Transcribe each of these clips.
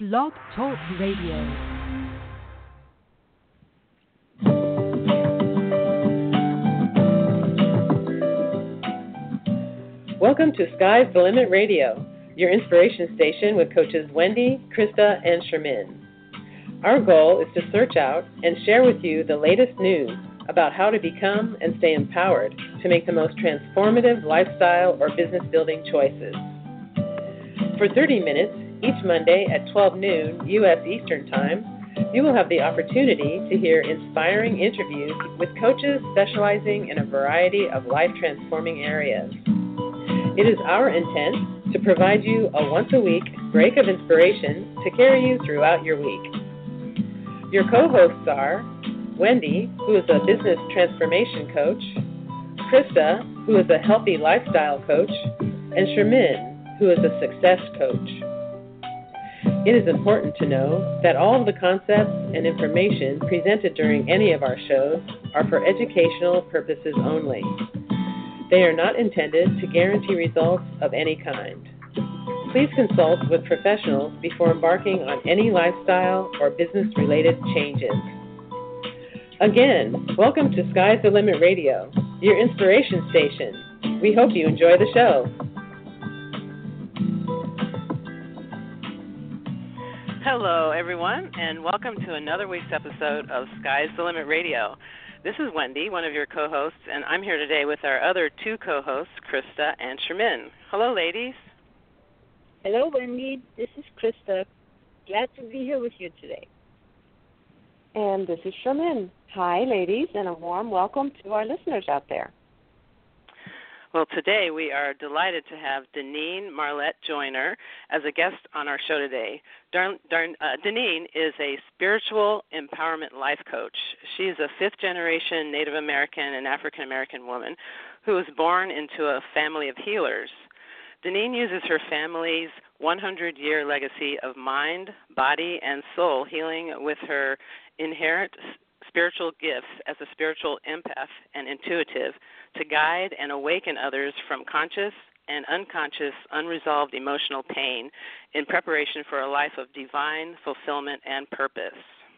Blog Talk Radio. Welcome to Sky's the Limit Radio, your inspiration station with coaches Wendy, Krista, and Shermin. Our goal is to search out and share with you the latest news about how to become and stay empowered to make the most transformative lifestyle or business building choices. For 30 minutes, each Monday at 12 noon U.S. Eastern Time, you will have the opportunity to hear inspiring interviews with coaches specializing in a variety of life-transforming areas. It is our intent to provide you a once-a-week break of inspiration to carry you throughout your week. Your co-hosts are Wendy, who is a business transformation coach, Krista, who is a healthy lifestyle coach, and Shermin, who is a success coach. It is important to know that all of the concepts and information presented during any of our shows are for educational purposes only. They are not intended to guarantee results of any kind. Please consult with professionals before embarking on any lifestyle or business-related changes. Again, welcome to Sky's the Limit Radio, your inspiration station. We hope you enjoy the show. Hello, everyone, and welcome to another week's episode of Sky's the Limit Radio. This is Wendy, one of your co-hosts, and I'm here today with our other two co-hosts, Krista and Shermin. Hello, ladies. Hello, Wendy. This is Krista. Glad to be here with you today. And this is Shermin. Hi, ladies, and a warm welcome to our listeners out there. Well, today we are delighted to have Deneen Marlette Joyner as a guest on our show today. Deneen is a spiritual empowerment life coach. She is a fifth-generation Native American and African-American woman who was born into a family of healers. Deneen uses her family's 100-year legacy of mind, body, and soul healing with her inherent spiritual gifts as a spiritual empath and intuitive to guide and awaken others from conscious and unconscious unresolved emotional pain in preparation for a life of divine fulfillment and purpose.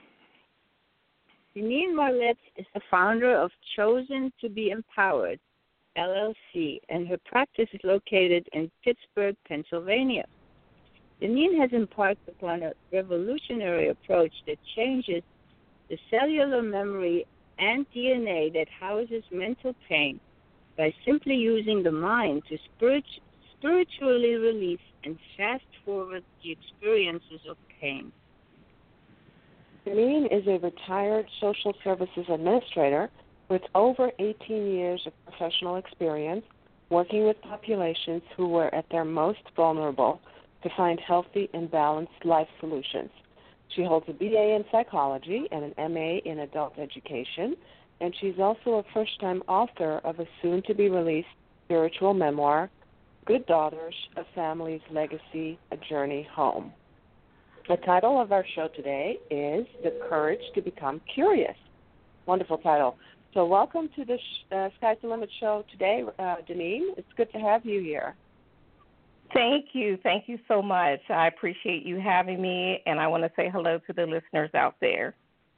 Deneen Marlette is the founder of Chosen to be Empowered, LLC, and her practice is located in Pittsburgh, Pennsylvania. Deneen has embarked upon a revolutionary approach that changes the cellular memory and DNA that houses mental pain by simply using the mind to spiritually release and fast-forward the experiences of pain. Deneen is a retired social services administrator with over 18 years of professional experience working with populations who were at their most vulnerable to find healthy and balanced life solutions. She holds a BA in psychology and an MA in adult education, and she's also a first-time author of a soon-to-be-released spiritual memoir, Good Daughters, A Family's Legacy, A Journey Home. The title of our show today is The Courage to Become Curious. Wonderful title. So welcome to the Sky's the Limit show today, Deneen. It's good to have you here. Thank you. Thank you so much. I appreciate you having me, and I want to say hello to the listeners out there.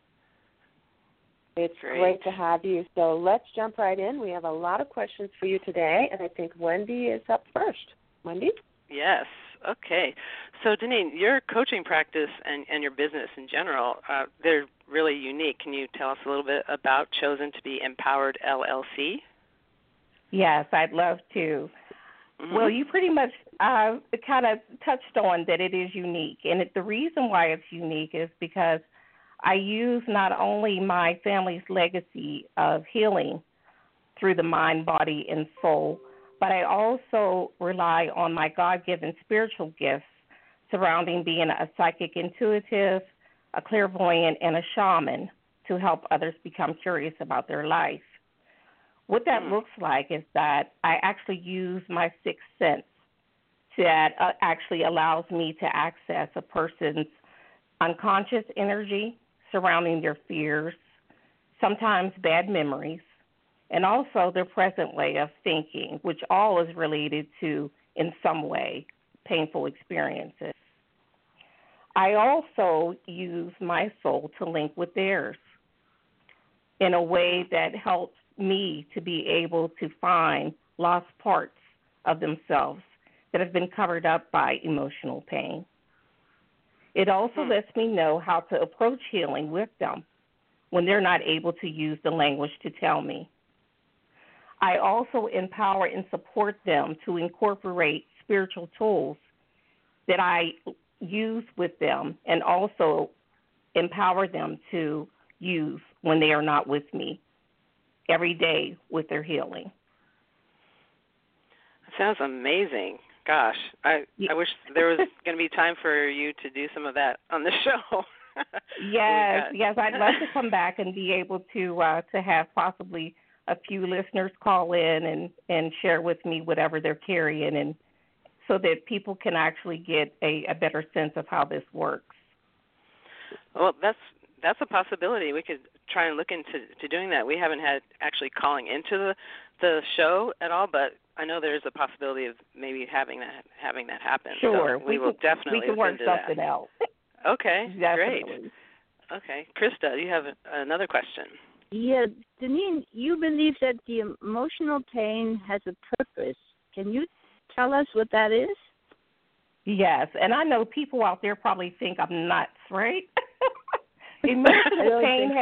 It's great to have you. So let's jump right in. We have a lot of questions for you today, and I think Wendy is up first. Wendy? Yes. Okay. So, Deneen, your coaching practice and your business in general, they're really unique. Can you tell us a little bit about Chosen to be Empowered, LLC? Yes, I'd love to. Mm-hmm. Well, you pretty much kind of touched on that it is unique. And the reason why it's unique is because I use not only my family's legacy of healing through the mind, body, and soul, but I also rely on my God-given spiritual gifts surrounding being a psychic intuitive, a clairvoyant, and a shaman to help others become curious about their life. What that looks like is that I actually use my sixth sense that actually allows me to access a person's unconscious energy surrounding their fears, sometimes bad memories, and also their present way of thinking, which all is related to, in some way, painful experiences. I also use my soul to link with theirs in a way that helps me to be able to find lost parts of themselves that have been covered up by emotional pain. It also lets me know how to approach healing with them when they're not able to use the language to tell me. I also empower and support them to incorporate spiritual tools that I use with them and also empower them to use when they are not with me every day with their healing. That sounds amazing. Gosh, I wish there was going to be time for you to do some of that on the show. Yes, I'd love to come back and be able to have possibly a few listeners call in and share with me whatever they're carrying, and so that people can actually get a better sense of how this works. Well, that's a possibility. We could try and look into doing that. We haven't had actually calling into the show at all, but I know there's a possibility of maybe having that happen. Sure, so we will definitely we can work something that. out. Okay, Definitely. Great. Okay, Krista, you have another question. Yeah, Deneen, you believe that the emotional pain has a purpose. Can you tell us what that is? Yes, and I know people out there probably think I'm nuts, right? Emotional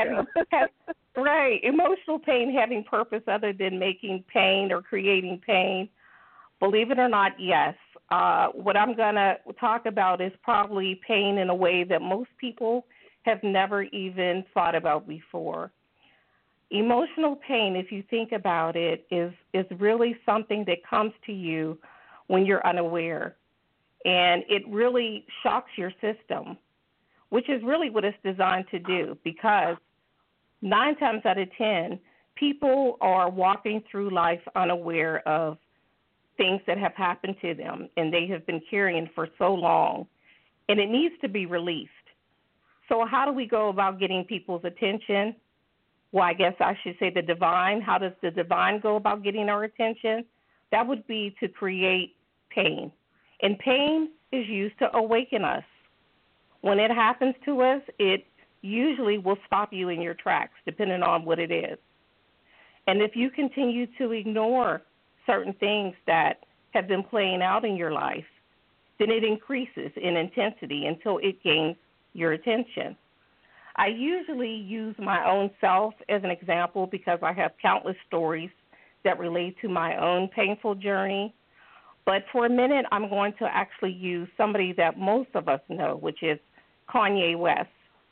pain having purpose other than making pain or creating pain. Believe it or not, yes. What I'm going to talk about is probably pain in a way that most people have never even thought about before. Emotional pain, if you think about it, is really something that comes to you when you're unaware. And it really shocks your system, which is really what it's designed to do, because 9 times out of 10, people are walking through life unaware of things that have happened to them, and they have been carrying for so long, and it needs to be released. So how do we go about getting people's attention? Well, I guess I should say the divine. How does the divine go about getting our attention? That would be to create pain. And pain is used to awaken us. When it happens to us, it usually will stop you in your tracks, depending on what it is. And if you continue to ignore certain things that have been playing out in your life, then it increases in intensity until it gains your attention. I usually use my own self as an example because I have countless stories that relate to my own painful journey. But for a minute, I'm going to actually use somebody that most of us know, which is Kanye West.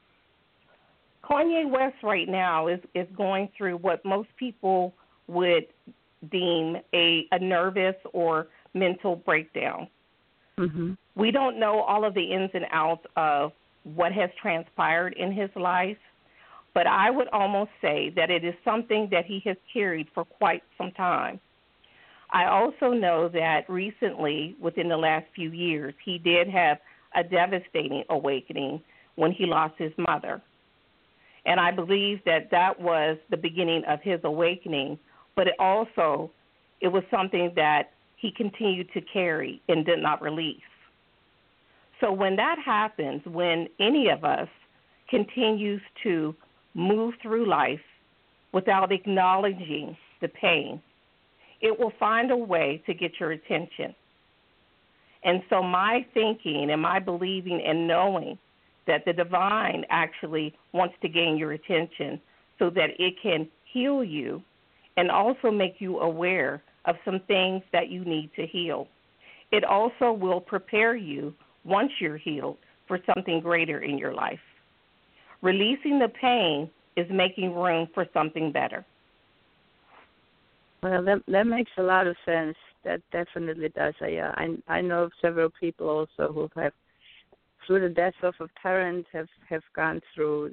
Kanye West right now is going through what most people would deem a nervous or mental breakdown. Mm-hmm. We don't know all of the ins and outs of what has transpired in his life, but I would almost say that it is something that he has carried for quite some time. I also know that recently, within the last few years, he did have a devastating awakening when he lost his mother. And I believe that that was the beginning of his awakening, but it was something that he continued to carry and did not release. So when that happens, when any of us continues to move through life without acknowledging the pain, it will find a way to get your attention. And so my thinking and my believing and knowing that the divine actually wants to gain your attention so that it can heal you and also make you aware of some things that you need to heal. It also will prepare you, once you're healed, for something greater in your life. Releasing the pain is making room for something better. Well, that makes a lot of sense. That definitely does. I know of several people also who have, through the death of a parent, have gone through,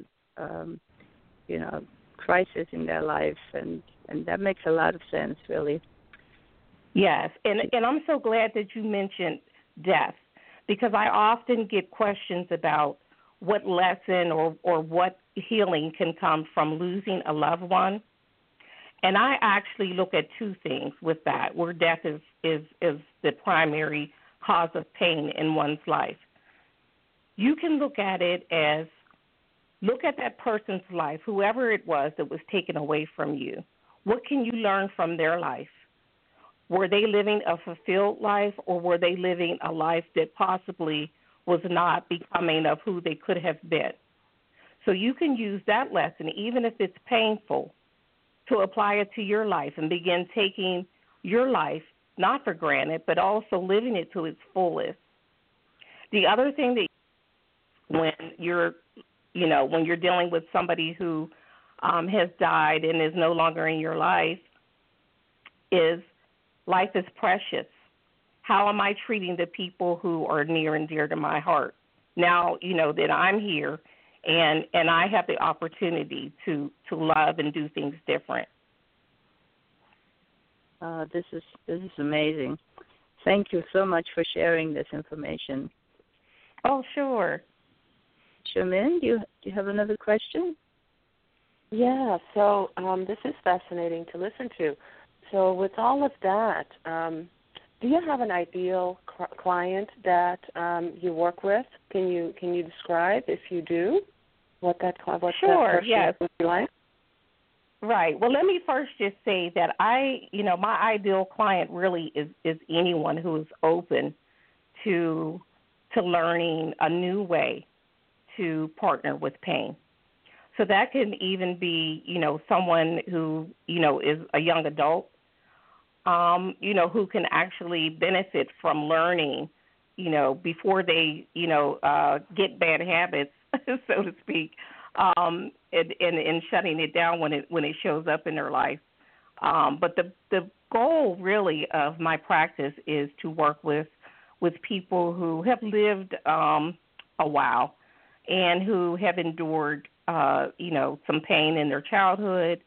crisis in their life, and that makes a lot of sense, really. Yes, and I'm so glad that you mentioned death, because I often get questions about what lesson or what healing can come from losing a loved one. And I actually look at two things with that, where death is the primary cause of pain in one's life. you can look at it as, look at that person's life, whoever it was that was taken away from you. What can you learn from their life? Were they living a fulfilled life, or were they living a life that possibly was not becoming of who they could have been? So you can use that lesson, even if it's painful, to apply it to your life and begin taking your life, not for granted, but also living it to its fullest. The other thing that when you're dealing with somebody who has died and is no longer in your life is life is precious. How am I treating the people who are near and dear to my heart? Now, that I'm here and I have the opportunity to love and do things different. This is amazing. Thank you so much for sharing this information. Oh, sure. Charmin, do you have another question? Yeah, so this is fascinating to listen to. So with all of that, do you have an ideal client that you work with? Can you describe, if you do, what that person yes. would be like? Right. Well, let me first just say that my ideal client really is anyone who is open to learning a new way to partner with pain. So that can even be, someone who, is a young adult, who can actually benefit from learning, before they, get bad habits, so to speak, and shutting it down when it shows up in their life. But the goal really of my practice is to work with people who have lived a while and who have endured, some pain in their childhood,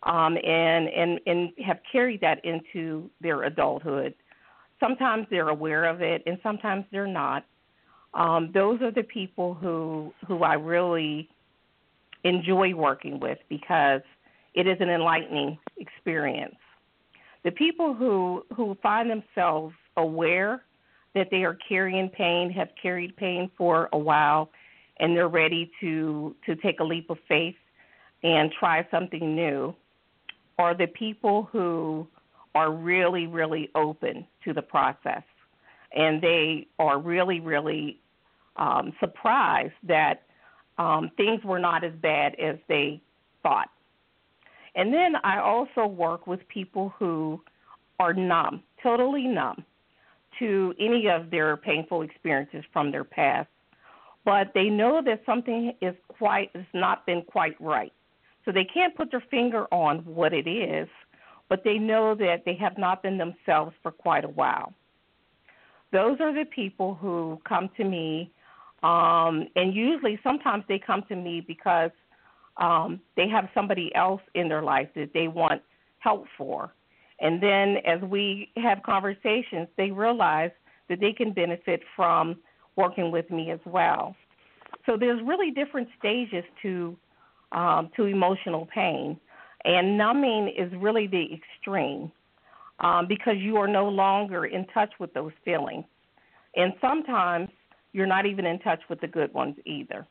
and have carried that into their adulthood. Sometimes they're aware of it, and sometimes they're not. Those are the people who I really enjoy working with because it is an enlightening experience. The people who find themselves aware that they are carrying pain, have carried pain for a while, and they're ready to take a leap of faith and try something new, are the people who are really, really open to the process. And they are really, really surprised that things were not as bad as they thought. And then I also work with people who are numb, totally numb to any of their painful experiences from their past, but they know that something has not been quite right. So they can't put their finger on what it is, but they know that they have not been themselves for quite a while. Those are the people who come to me, and usually sometimes they come to me because they have somebody else in their life that they want help for. And then as we have conversations, they realize that they can benefit from working with me as well. So there's really different stages to emotional pain, and numbing is really the extreme because you are no longer in touch with those feelings. And sometimes you're not even in touch with the good ones either.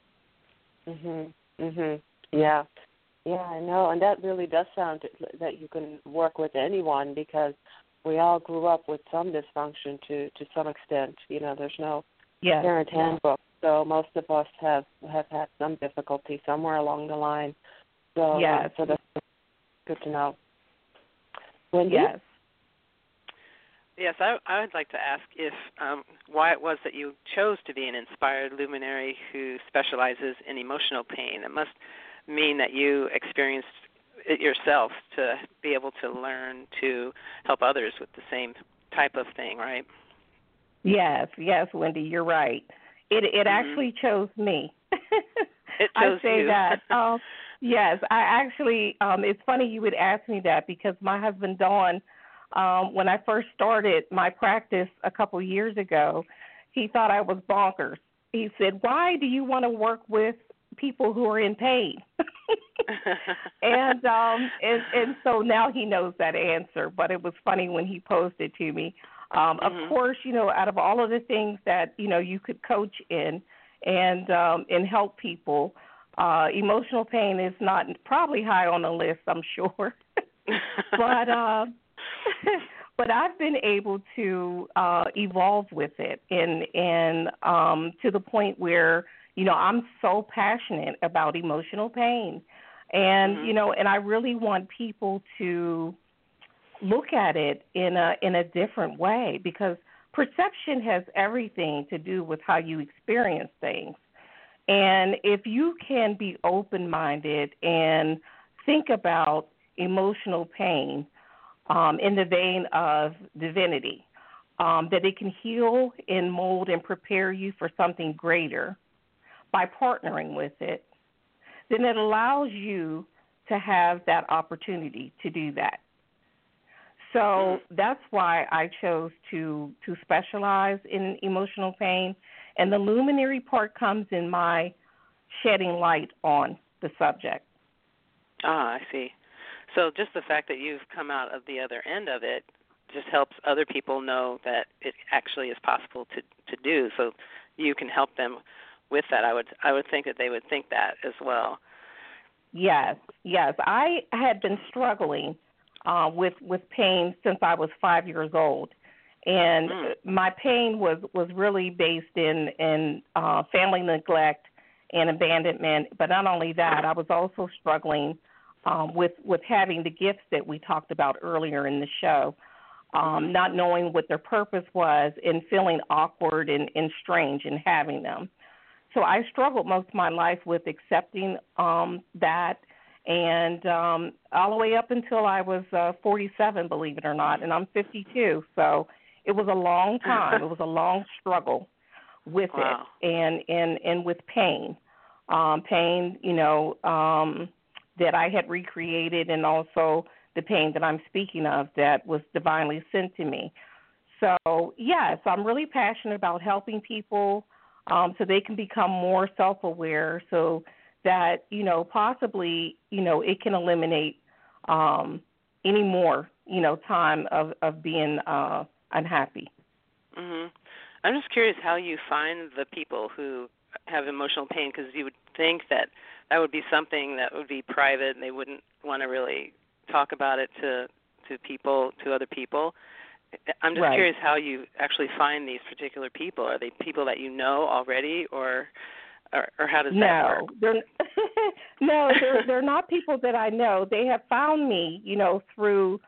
Yeah. Yeah, I know, and that really does sound that you can work with anyone because we all grew up with some dysfunction to some extent. There's no parent handbook, so most of us have had some difficulty somewhere along the line. So, so that's good to know. Wendy? Yes, I would like to ask if why it was that you chose to be an inspired luminary who specializes in emotional pain. It must mean that you experienced it yourself to be able to learn to help others with the same type of thing, right? Yes, Wendy, you're right. It actually chose me. It chose I say you. that. Yes, I actually, it's funny you would ask me that because my husband, Don, when I first started my practice a couple years ago, he thought I was bonkers. He said, "Why do you want to work with people who are in pain?" and so now he knows that answer, but it was funny when he posed it to me. Of course, out of all of the things that, you could coach in, and help people. Emotional pain is not probably high on the list, I'm sure, but I've been able to evolve with it, and to the point where I'm so passionate about emotional pain, and and I really want people to look at it in a different way, because perception has everything to do with how you experience things. And if you can be open-minded and think about emotional pain in the vein of divinity, that it can heal and mold and prepare you for something greater by partnering with it, then it allows you to have that opportunity to do that. So that's why I chose to specialize in emotional pain. And the luminary part comes in my shedding light on the subject. Ah, I see. So just the fact that you've come out of the other end of it just helps other people know that it actually is possible to do. So you can help them with that. I would think that they would think that as well. Yes. I had been struggling with pain since I was 5 years old. And my pain was really based in family neglect and abandonment. But not only that, I was also struggling with having the gifts that we talked about earlier in the show, not knowing what their purpose was and feeling awkward and strange in having them. So I struggled most of my life with accepting that, and all the way up until I was 47, believe it or not, and I'm 52. So it was a long time. It was a long struggle with it and with pain. Pain, that I had recreated, and also the pain that I'm speaking of that was divinely sent to me. So, yes, I'm really passionate about helping people so they can become more self-aware, so that, possibly, it can eliminate any more, time of being unhappy. Mm-hmm. I'm just curious how you find the people who have emotional pain, because you would think that would be something that would be private and they wouldn't want to really talk about it to other people. I'm just curious how you actually find these particular people. Are they people that you know already, or how does that work? They're not people that I know. They have found me, through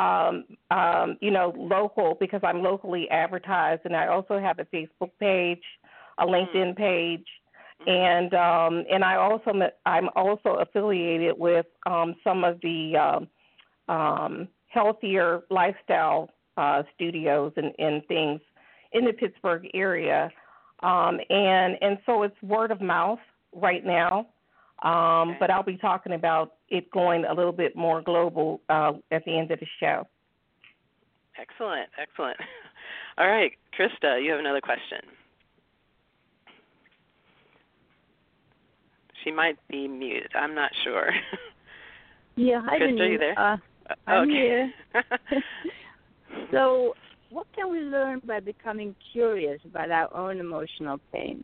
local, because I'm locally advertised, and I also have a Facebook page, a LinkedIn page, and I'm also affiliated with some of the healthier lifestyle studios and things in the Pittsburgh area, and so it's word of mouth right now. But I'll be talking about it going a little bit more global at the end of the show. Excellent. All right, Krista, you have another question. She might be muted. I'm not sure. Yeah, hi, Krista, Denise. are you there? I'm here. So, what can we learn by becoming curious about our own emotional pain?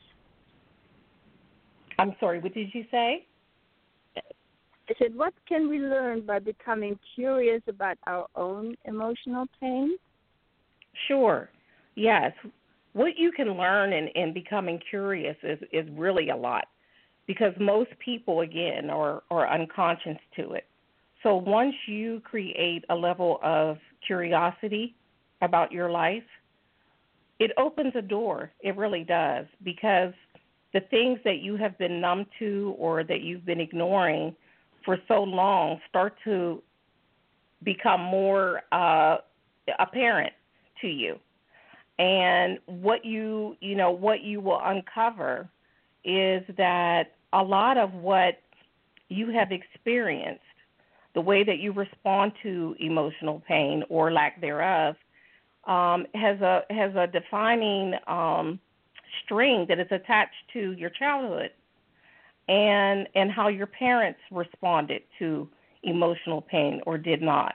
I'm sorry, what did you say? I said, what can we learn by becoming curious about our own emotional pain? Sure. Yes. What you can learn in becoming curious is really a lot, because most people, again, are unconscious to it. So once you create a level of curiosity about your life, it opens a door. It really does, because the things that you have been numb to or that you've been ignoring for so long start to become more apparent to you. And what you will uncover is that a lot of what you have experienced, the way that you respond to emotional pain or lack thereof, has a defining string that is attached to your childhood and how your parents responded to emotional pain or did not.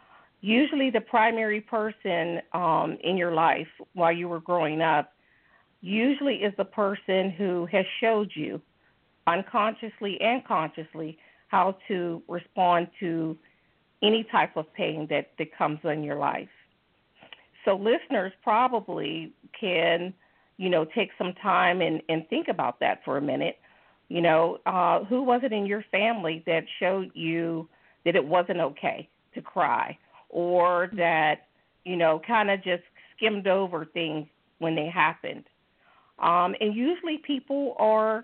Usually the primary person in your life while you were growing up usually is the person who has showed you unconsciously and consciously how to respond to any type of pain that comes in your life. So listeners probably can, take some time and think about that for a minute. Who was it in your family that showed you that it wasn't okay to cry, or that, kind of just skimmed over things when they happened? And usually people are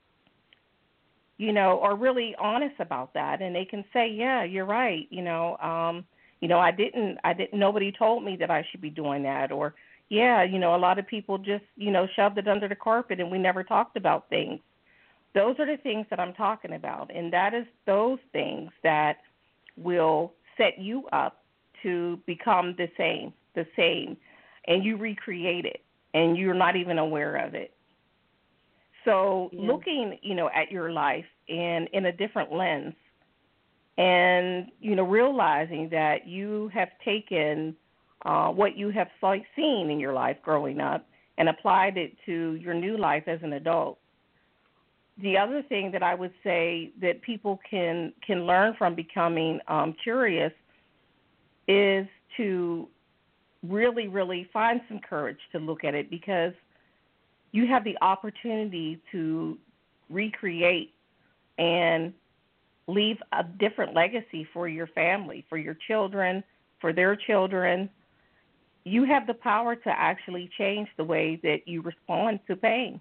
really honest about that, and they can say, yeah, you're right. I didn't, nobody told me that I should be doing that. Or, yeah, a lot of people just, shoved it under the carpet and we never talked about things. Those are the things that I'm talking about. And that is those things that will set you up to become the same, and you recreate it and you're not even aware of it. So looking, at your life in a different lens, and, realizing that you have taken what you have seen in your life growing up and applied it to your new life as an adult. The other thing that I would say that people can learn from becoming curious is to really, really find some courage to look at it, because you have the opportunity to recreate and leave a different legacy for your family, for your children, for their children. You have the power to actually change the way that you respond to pain.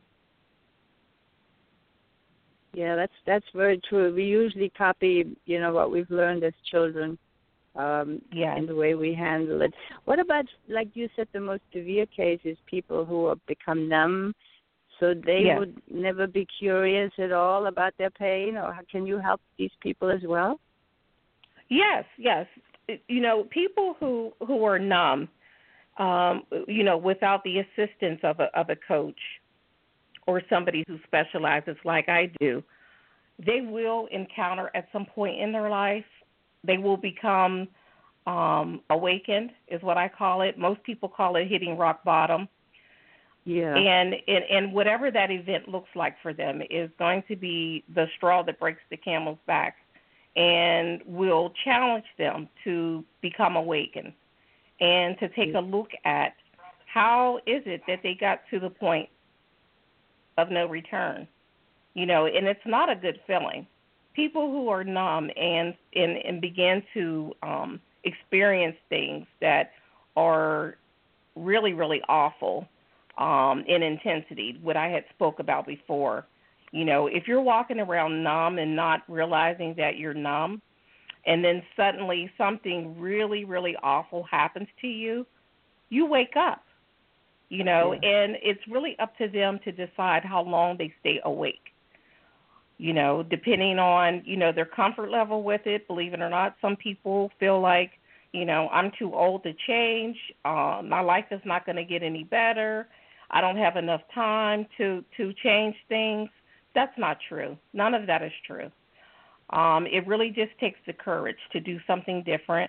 Yeah, that's very true. We usually copy, what we've learned as children, and the way we handle it. What about, like you said, the most severe cases, people who have become numb, so they would never be curious at all about their pain? Or can you help these people as well? Yes. People who are numb, without the assistance of a coach or somebody who specializes like I do, they will encounter at some point in their life, they will become awakened, is what I call it. Most people call it hitting rock bottom. Yeah. And whatever that event looks like for them is going to be the straw that breaks the camel's back, and will challenge them to become awakened and to take a look at how is it that they got to the point of no return. And it's not a good feeling. People who are numb and begin to experience things that are really, really awful in intensity, what I had spoke about before. If you're walking around numb and not realizing that you're numb, and then suddenly something really, really awful happens to you, you wake up, and it's really up to them to decide how long they stay awake. Depending on, their comfort level with it. Believe it or not, some people feel like, I'm too old to change. My life is not going to get any better. I don't have enough time to change things. That's not true. None of that is true. It really just takes the courage to do something different.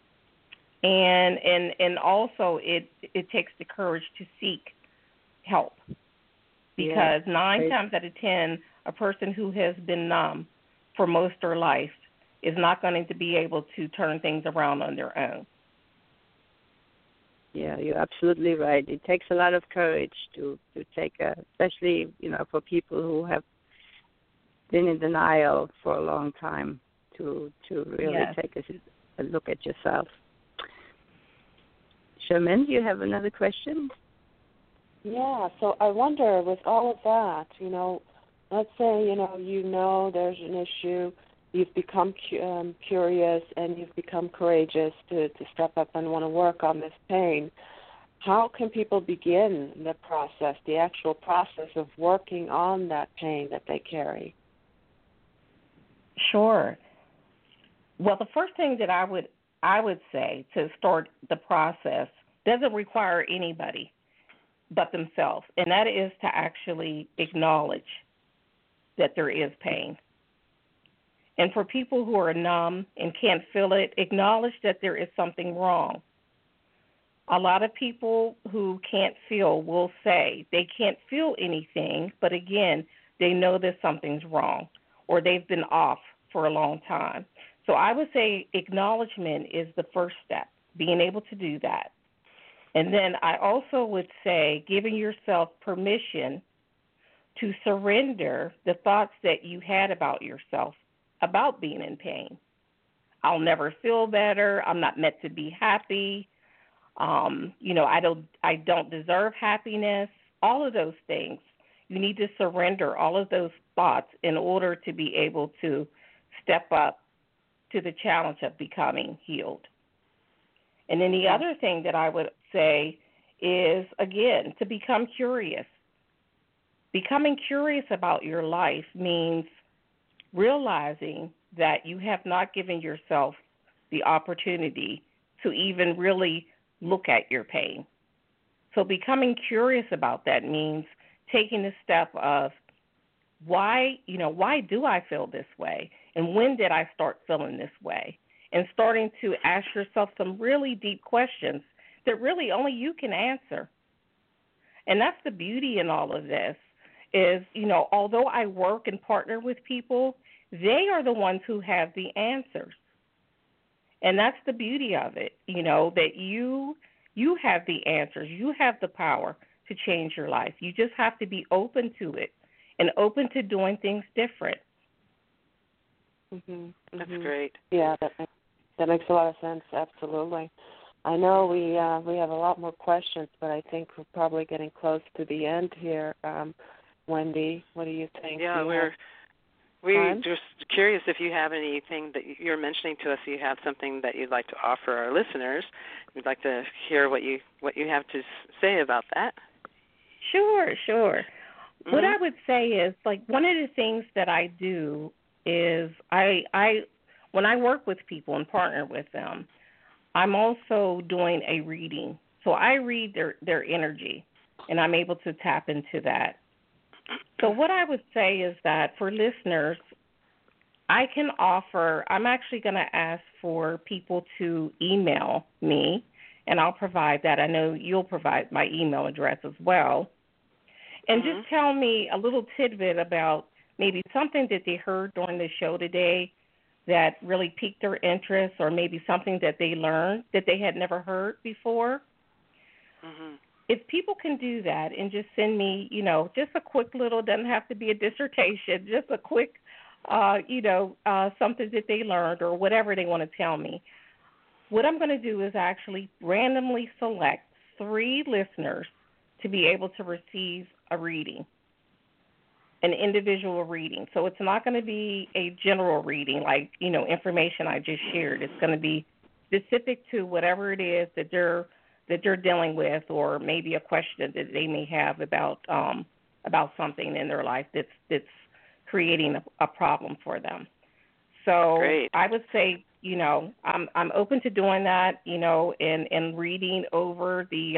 And also it takes the courage to seek help. Because 9 times out of 10, a person who has been numb for most of their life is not going to be able to turn things around on their own. Yeah, you're absolutely right. It takes a lot of courage to take especially, for people who have been in denial for a long time, to really take a look at yourself. Sherman, do you have another question? Yeah, so I wonder, with all of that, let's say, there's an issue, you've become curious and you've become courageous to step up and want to work on this pain. How can people begin the process, the actual process of working on that pain that they carry? Sure. Well, the first thing that I would say to start the process doesn't require anybody but themselves, and that is to actually acknowledge that there is pain. And for people who are numb and can't feel it, acknowledge that there is something wrong. A lot of people who can't feel will say they can't feel anything, but again, they know that something's wrong or they've been off for a long time. So I would say acknowledgement is the first step, being able to do that. And then I also would say giving yourself permission to surrender the thoughts that you had about yourself, about being in pain. I'll never feel better. I'm not meant to be happy. I don't deserve happiness. All of those things. You need to surrender all of those thoughts in order to be able to step up to the challenge of becoming healed. And then the other thing that I would say is, again, to become curious. Becoming curious about your life means realizing that you have not given yourself the opportunity to even really look at your pain. So becoming curious about that means taking the step of why do I feel this way? And when did I start feeling this way? And starting to ask yourself some really deep questions that really only you can answer. And that's the beauty in all of this is, although I work and partner with people, they are the ones who have the answers. And that's the beauty of it, that you have the answers. You have the power to change your life. You just have to be open to it and open to doing things different. That's great. Yeah, that makes a lot of sense. Absolutely. I know we have a lot more questions, but I think we're probably getting close to the end here. Wendy, what do you think? Yeah, we're just curious if you have anything that you're mentioning to us. You have something that you'd like to offer our listeners. We'd like to hear what you have to say about that. Sure. Mm-hmm. What I would say is, one of the things that I do is I when I work with people and partner with them, I'm also doing a reading. So I read their energy, and I'm able to tap into that. So what I would say is that for listeners, I'm actually going to ask for people to email me, and I'll provide that. I know you'll provide my email address as well. And just tell me a little tidbit about maybe something that they heard during the show today that really piqued their interest, or maybe something that they learned that they had never heard before. Mm-hmm. If people can do that and just send me, just a quick little, doesn't have to be a dissertation, just a quick, something that they learned or whatever they want to tell me. What I'm going to do is actually randomly select 3 listeners to be able to receive a reading, an individual reading. So it's not going to be a general reading like, information I just shared. It's going to be specific to whatever it is that they're dealing with, or maybe a question that they may have about something in their life that's creating a problem for them. So great. I would say, I'm open to doing that, and reading over the,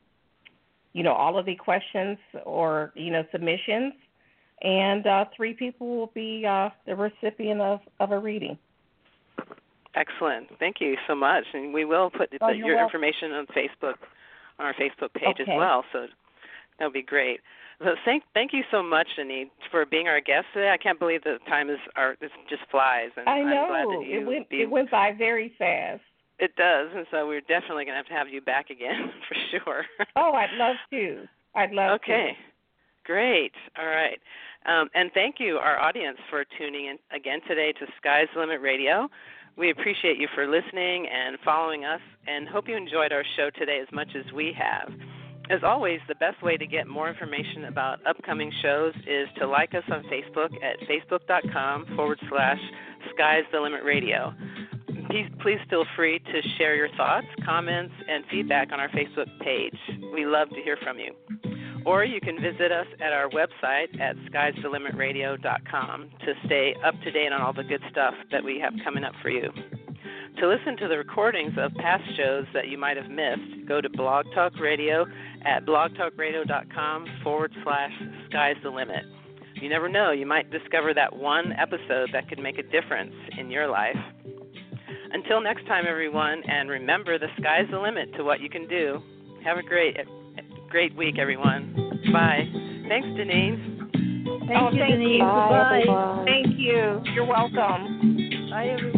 all of the questions or, submissions, and 3 people will be the recipient of a reading. Excellent. Thank you so much. And we will put your information on our Facebook page as well. So that would be great. So thank you so much, Annie, for being our guest today. I can't believe the time it just flies. And I know. I'm glad that it went by very fast. It does, and so we're definitely going to have you back again for sure. Oh, I'd love to. Okay. Great. All right. And thank you, our audience, for tuning in again today to Sky's the Limit Radio. We appreciate you for listening and following us, and hope you enjoyed our show today as much as we have. As always, the best way to get more information about upcoming shows is to like us on Facebook at facebook.com/Sky's the Limit Radio. Please feel free to share your thoughts, comments, and feedback on our Facebook page. We love to hear from you. Or you can visit us at our website at skysdelimitradio.com to stay up to date on all the good stuff that we have coming up for you. To listen to the recordings of past shows that you might have missed, go to Blog Talk Radio at blogtalkradio.com/skysthelimit. You never know, you might discover that one episode that could make a difference in your life. Until next time, everyone, and remember, the sky's the limit to what you can do. Have a great week, everyone. Bye. Thanks, Denise. Thank you, Denise. You. Bye. Thank you. You're welcome. Bye, everyone.